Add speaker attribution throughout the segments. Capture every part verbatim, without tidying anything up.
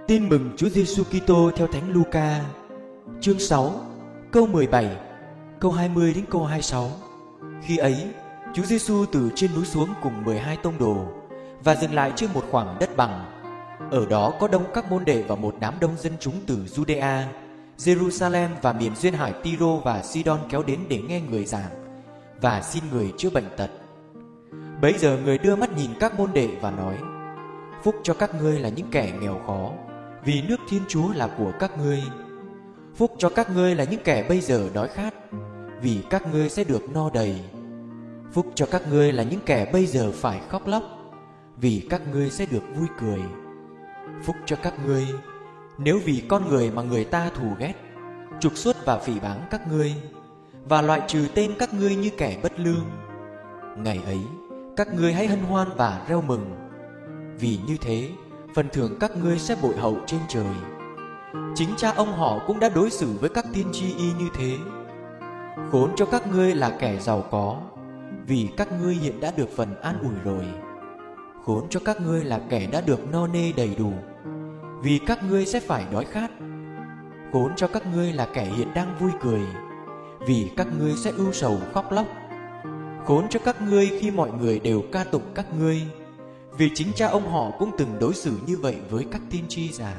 Speaker 1: Tin mừng Chúa Giêsu Kitô theo Thánh Luca, chương sáu, câu mười bảy, câu hai mươi đến câu hai mươi sáu. Khi ấy, Chúa Giêsu từ trên núi xuống cùng mười hai tông đồ và dừng lại trên một khoảng đất bằng. Ở đó có đông các môn đệ và một đám đông dân chúng từ Judea, Jerusalem và miền duyên hải Tyro và Sidon kéo đến để nghe người giảng và xin người chữa bệnh tật. Bấy giờ người đưa mắt nhìn các môn đệ và nói: Phúc cho các ngươi là những kẻ nghèo khó, vì nước Thiên Chúa là của các ngươi. Phúc cho các ngươi là những kẻ bây giờ đói khát, vì các ngươi sẽ được no đầy. Phúc cho các ngươi là những kẻ bây giờ phải khóc lóc, vì các ngươi sẽ được vui cười. Phúc cho các ngươi nếu vì con người mà người ta thù ghét, trục xuất và phỉ báng các ngươi, và loại trừ tên các ngươi như kẻ bất lương. Ngày ấy, các ngươi hãy hân hoan và reo mừng, vì như thế phần thưởng các ngươi sẽ bội hậu trên trời. Chính cha ông họ cũng đã đối xử với các tiên tri y như thế. Khốn cho các ngươi là kẻ giàu có, vì các ngươi hiện đã được phần an ủi rồi. Khốn cho các ngươi là kẻ đã được no nê đầy đủ, vì các ngươi sẽ phải đói khát. Khốn cho các ngươi là kẻ hiện đang vui cười, vì các ngươi sẽ ưu sầu khóc lóc. Khốn cho các ngươi khi mọi người đều ca tụng các ngươi, vì chính cha ông họ cũng từng đối xử như vậy với các tiên tri già.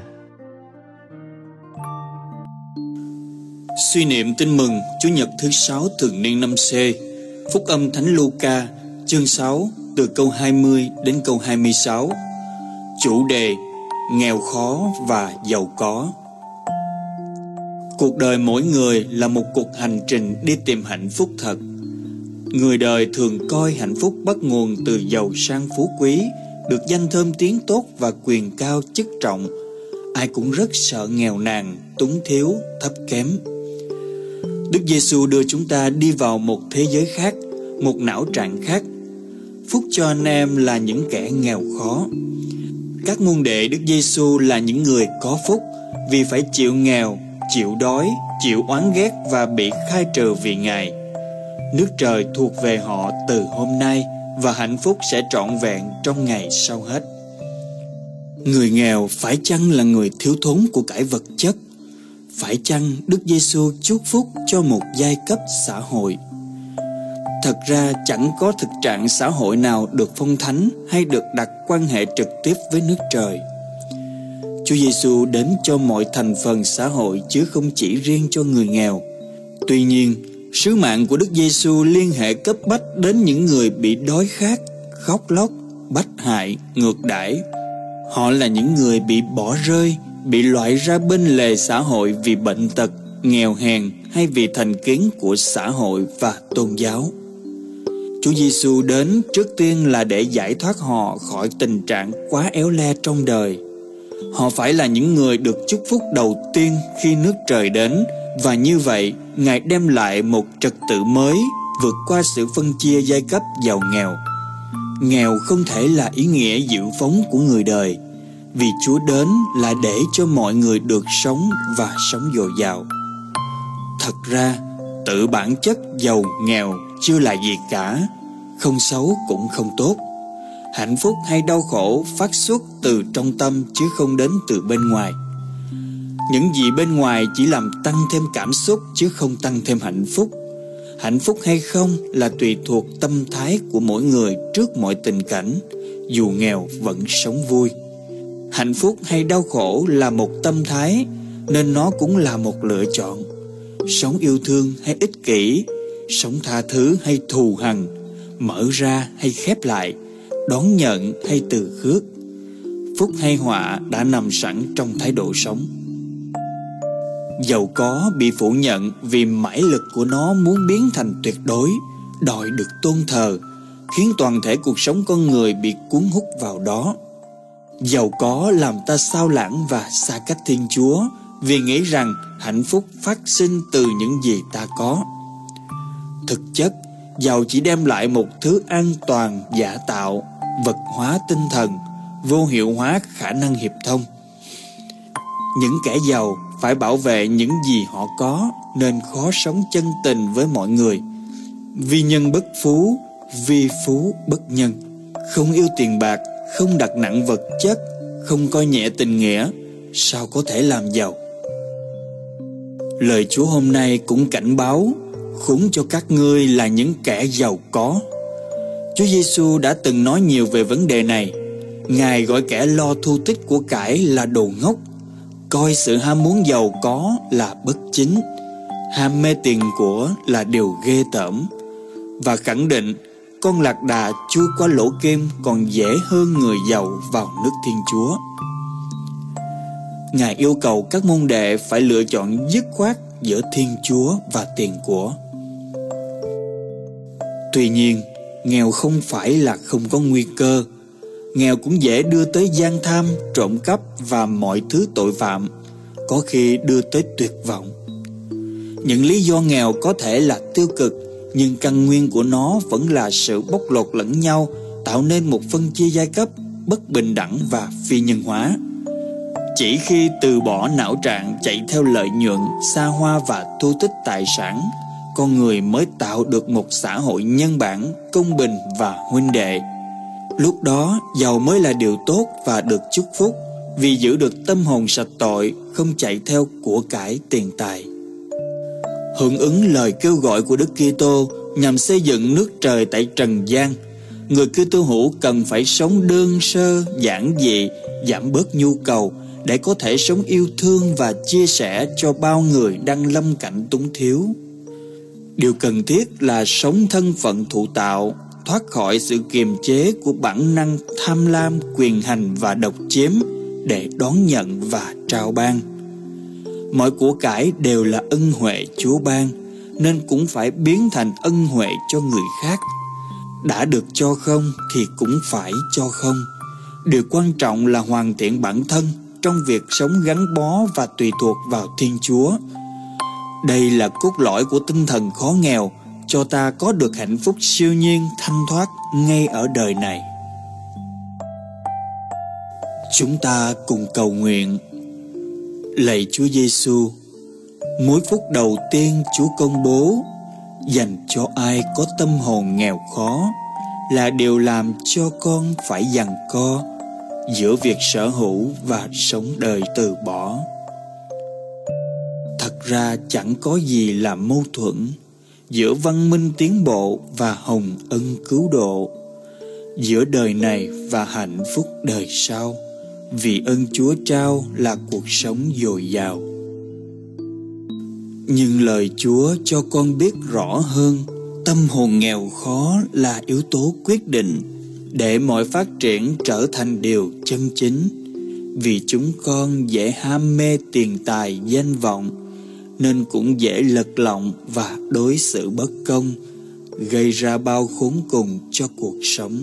Speaker 2: Suy niệm tin mừng Chủ nhật thứ sáu thường niên năm C. Phúc âm Thánh Luca, chương sáu, từ câu hai mươi đến câu hai mươi sáu. Chủ đề: nghèo khó và giàu có. Cuộc đời mỗi người là một cuộc hành trình đi tìm hạnh phúc thật. Người đời thường coi hạnh phúc bắt nguồn từ giàu sang phú quý, được danh thơm tiếng tốt và quyền cao chức trọng. Ai cũng rất sợ nghèo nàn, túng thiếu, thấp kém. Đức Giêsu đưa chúng ta đi vào một thế giới khác, một não trạng khác. Phúc cho anh em là những kẻ nghèo khó. Các môn đệ Đức Giêsu là những người có phúc, vì phải chịu nghèo, chịu đói, chịu oán ghét và bị khai trừ vì Ngài. Nước trời thuộc về họ từ hôm nay, và hạnh phúc sẽ trọn vẹn trong ngày sau hết. Người nghèo phải chăng là người thiếu thốn của cải vật chất? Phải chăng Đức Giêsu chúc phúc cho một giai cấp xã hội? Thật ra chẳng có thực trạng xã hội nào được phong thánh hay được đặt quan hệ trực tiếp với nước trời. Chúa Giêsu đến cho mọi thành phần xã hội chứ không chỉ riêng cho người nghèo. Tuy nhiên, sứ mạng của Đức Giêsu liên hệ cấp bách đến những người bị đói khát, khóc lóc, bách hại, ngược đãi. Họ là những người bị bỏ rơi, bị loại ra bên lề xã hội vì bệnh tật, nghèo hèn hay vì thành kiến của xã hội và tôn giáo. Chúa Giêsu đến trước tiên là để giải thoát họ khỏi tình trạng quá éo le trong đời. Họ phải là những người được chúc phúc đầu tiên khi nước trời đến, và như vậy Ngài đem lại một trật tự mới, vượt qua sự phân chia giai cấp giàu nghèo. Nghèo không thể là ý nghĩa dịu phóng của người đời, vì Chúa đến là để cho mọi người được sống và sống dồi dào. Thật ra, tự bản chất giàu nghèo chưa là gì cả, không xấu cũng không tốt. Hạnh phúc hay đau khổ phát xuất từ trong tâm chứ không đến từ bên ngoài. Những gì bên ngoài chỉ làm tăng thêm cảm xúc chứ không tăng thêm hạnh phúc. Hạnh phúc hay không là tùy thuộc tâm thái của mỗi người trước mọi tình cảnh, dù nghèo vẫn sống vui. Hạnh phúc hay đau khổ là một tâm thái, nên nó cũng là một lựa chọn. Sống yêu thương hay ích kỷ, sống tha thứ hay thù hằn, mở ra hay khép lại, đón nhận hay từ khước. Phúc hay họa đã nằm sẵn trong thái độ sống. Giàu có bị phủ nhận vì mãi lực của nó muốn biến thành tuyệt đối, đòi được tôn thờ, khiến toàn thể cuộc sống con người bị cuốn hút vào đó. Giàu có làm ta xao lãng và xa cách Thiên Chúa, vì nghĩ rằng hạnh phúc phát sinh từ những gì ta có. Thực chất, giàu chỉ đem lại một thứ an toàn giả tạo, vật hóa tinh thần, vô hiệu hóa khả năng hiệp thông. Những kẻ giàu phải bảo vệ những gì họ có, nên khó sống chân tình với mọi người. Vi nhân bất phú, vi phú bất nhân. Không yêu tiền bạc, không đặt nặng vật chất, không coi nhẹ tình nghĩa, sao có thể làm giàu? Lời Chúa hôm nay cũng cảnh báo: khốn cho các ngươi là những kẻ giàu có. Chúa Giêsu đã từng nói nhiều về vấn đề này. Ngài gọi kẻ lo thu tích của cải là đồ ngốc, coi sự ham muốn giàu có là bất chính, ham mê tiền của là điều ghê tởm, và khẳng định con lạc đà chui qua lỗ kim còn dễ hơn người giàu vào nước Thiên Chúa. Ngài yêu cầu các môn đệ phải lựa chọn dứt khoát giữa Thiên Chúa và tiền của. Tuy nhiên, nghèo không phải là không có nguy cơ. Nghèo cũng dễ đưa tới gian tham, trộm cắp và mọi thứ tội phạm, có khi đưa tới tuyệt vọng. Những lý do nghèo có thể là tiêu cực, nhưng căn nguyên của nó vẫn là sự bóc lột lẫn nhau, tạo nên một phân chia giai cấp bất bình đẳng và phi nhân hóa. Chỉ khi từ bỏ não trạng chạy theo lợi nhuận, xa hoa và thu tích tài sản, con người mới tạo được một xã hội nhân bản, công bình và huynh đệ. Lúc đó, giàu mới là điều tốt và được chúc phúc, vì giữ được tâm hồn sạch tội, không chạy theo của cải tiền tài. Hưởng ứng lời kêu gọi của Đức Kitô nhằm xây dựng nước trời tại trần gian, người Kitô hữu cần phải sống đơn sơ, giản dị, giảm bớt nhu cầu để có thể sống yêu thương và chia sẻ cho bao người đang lâm cảnh túng thiếu. Điều cần thiết là sống thân phận thụ tạo, thoát khỏi sự kiềm chế của bản năng tham lam, quyền hành và độc chiếm để đón nhận và trao ban. Mọi của cải đều là ân huệ Chúa ban, nên cũng phải biến thành ân huệ cho người khác. Đã được cho không thì cũng phải cho không. Điều quan trọng là hoàn thiện bản thân trong việc sống gắn bó và tùy thuộc vào Thiên Chúa. Đây là cốt lõi của tinh thần khó nghèo, cho ta có được hạnh phúc siêu nhiên thanh thoát ngay ở đời này. Chúng ta cùng cầu nguyện. Lạy Chúa Giêsu, mỗi phút đầu tiên Chúa công bố dành cho ai có tâm hồn nghèo khó là điều làm cho con phải giằng co giữa việc sở hữu và sống đời từ bỏ. Thật ra chẳng có gì là mâu thuẫn giữa văn minh tiến bộ và hồng ân cứu độ, giữa đời này và hạnh phúc đời sau, vì ơn Chúa trao là cuộc sống dồi dào. Nhưng lời Chúa cho con biết rõ hơn, tâm hồn nghèo khó là yếu tố quyết định để mọi phát triển trở thành điều chân chính. Vì chúng con dễ ham mê tiền tài danh vọng, nên cũng dễ lật lọng và đối xử bất công, gây ra bao khốn cùng cho cuộc sống.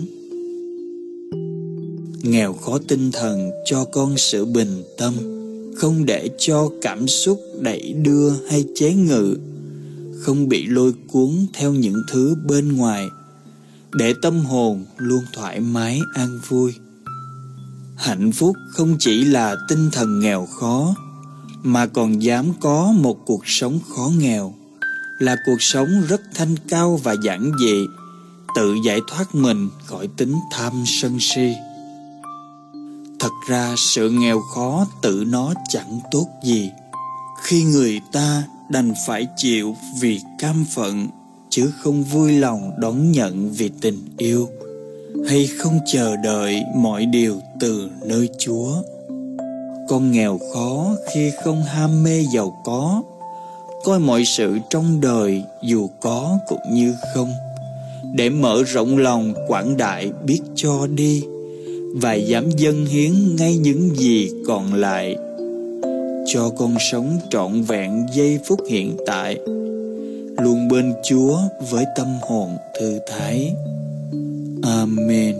Speaker 2: Nghèo khó tinh thần cho con sự bình tâm, không để cho cảm xúc đẩy đưa hay chế ngự, không bị lôi cuốn theo những thứ bên ngoài, để tâm hồn luôn thoải mái an vui. Hạnh phúc không chỉ là tinh thần nghèo khó, mà còn dám có một cuộc sống khó nghèo, là cuộc sống rất thanh cao và giản dị, tự giải thoát mình khỏi tính tham sân si. Thật ra sự nghèo khó tự nó chẳng tốt gì, khi người ta đành phải chịu vì cam phận, chứ không vui lòng đón nhận vì tình yêu, hay không chờ đợi mọi điều từ nơi Chúa. Con nghèo khó khi không ham mê giàu có, coi mọi sự trong đời dù có cũng như không, để mở rộng lòng quảng đại biết cho đi, và dám dâng hiến ngay những gì còn lại, cho con sống trọn vẹn giây phút hiện tại, luôn bên Chúa với tâm hồn thư thái. Amen.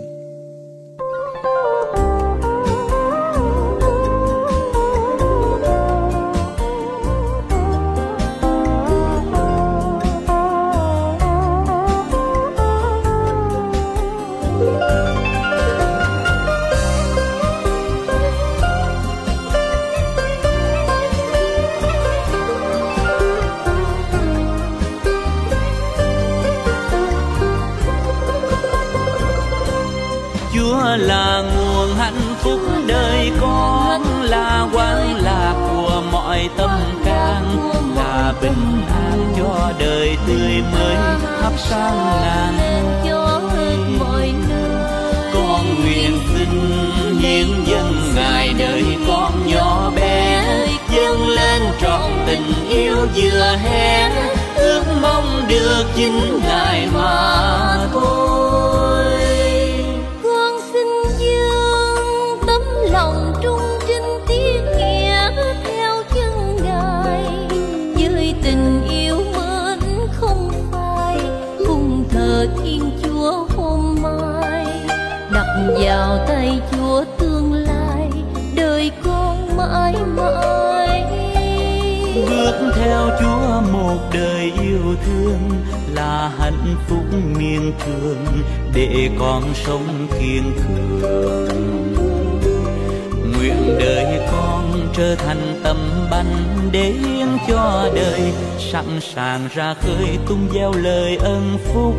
Speaker 3: đời tươi mới thắp sáng ngàn
Speaker 4: cho mọi nơi.
Speaker 3: Con nguyện xin hiến dâng Ngài đời con nhỏ bé, dâng lên trọn tình yêu vừa hé, ước mong được chính Ngài mà thôi.
Speaker 4: Con xin dâng tấm lòng trung trinh tiết nghĩa theo chân Ngài, với tình yêu mến không phai, cùng thờ Thiên Chúa hôm mai, đặt vào tay Chúa tương lai, đời con mãi mãi.
Speaker 3: Bước theo Chúa một đời yêu thương là hạnh phúc miên trường, để con sống kiên cường. Nguyện đời con trở thành tấm bánh để hiến cho đời, sẵn sàng ra khơi tung gieo lời ân phúc.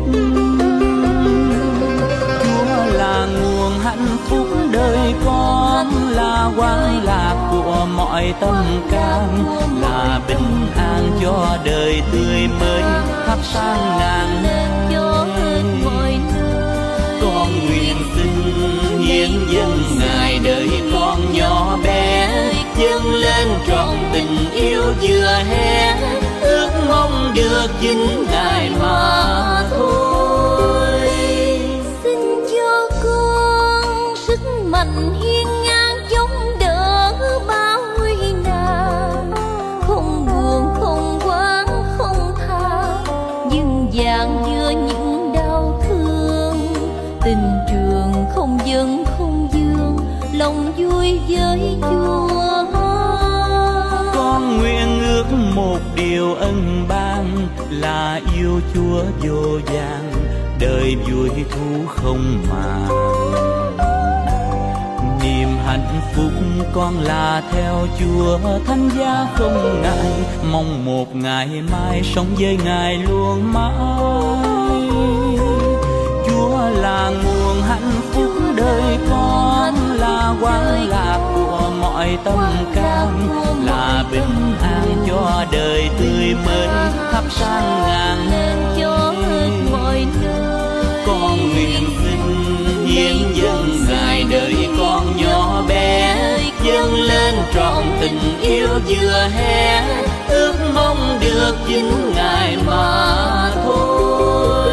Speaker 3: Chúa là nguồn hạnh phúc đời con, là quang lạc của mọi tâm can, là bình an cho đời tươi mới thắp sáng ngàn
Speaker 4: cho mọi nơi.
Speaker 3: Con nguyện xin hiến dâng Ngài đời con nhỏ bé, dâng lên trọn tình yêu vừa hé, ước mong được chính Ngài mà thôi.
Speaker 4: Xin cho con sức mạnh hiên ngang chống đỡ bao nguy nan, không buồn không quán không than, nhưng dàn giữa những đau thương, tình trường không dâng không dương, lòng vui với Chúa.
Speaker 3: Con nguyện ước một điều ân ban, là yêu Chúa vô vàn, đời vui thú không màng. Niềm hạnh phúc con là theo Chúa, thánh giá không ngại, mong một ngày mai sống với Ngài luôn mãi. Chúa là nguồn hạnh phúc đời con, là quang lạc của mọi tâm can, là bình an cho đời tươi mới thắp sáng ngàn
Speaker 4: cho mọi nơi.
Speaker 3: Con nguyện xin hiến dâng Ngài đời con nhỏ bé, dâng lên trọn tình yêu vừa hé, ước mong được chính Ngài mà thôi.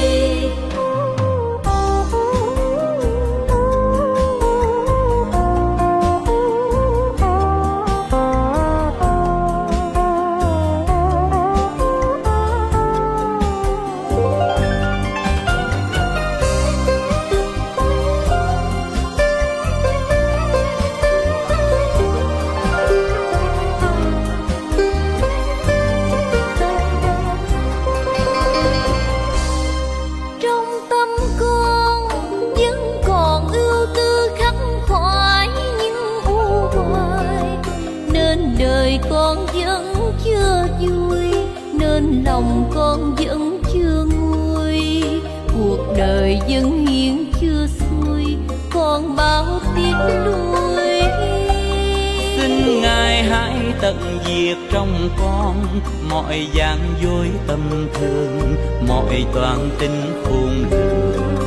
Speaker 4: Con vẫn chưa vui nên lòng con vẫn chưa nguôi, cuộc đời vẫn hiền chưa xuôi, con bao tiếc nuối.
Speaker 3: Xin Ngài hãy tận diệt trong con mọi gian dối tâm thương, mọi toàn tính khôn lường,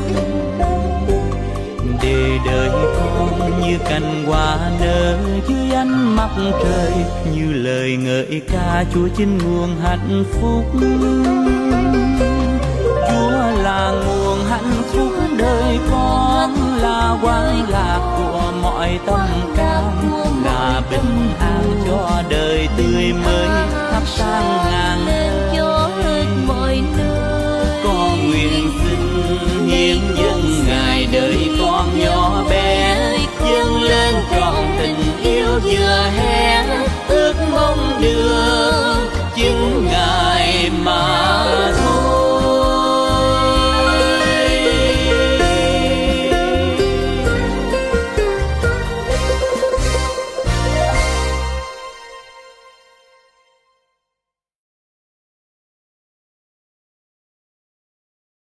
Speaker 3: để đời con như cành hoa nở dưới ánh mặt trời, như lời ngợi ca Chúa chính nguồn hạnh phúc. Chúa là nguồn hạnh phúc đời con, là quang lạc của mọi tâm can, là bình an cho đời tươi mới thắp sáng ngàn
Speaker 4: cho mọi nơi.
Speaker 3: Con nguyện xin hiến dâng Ngài đời con nhỏ bé, dâng lên trọn tình yêu vừa hé,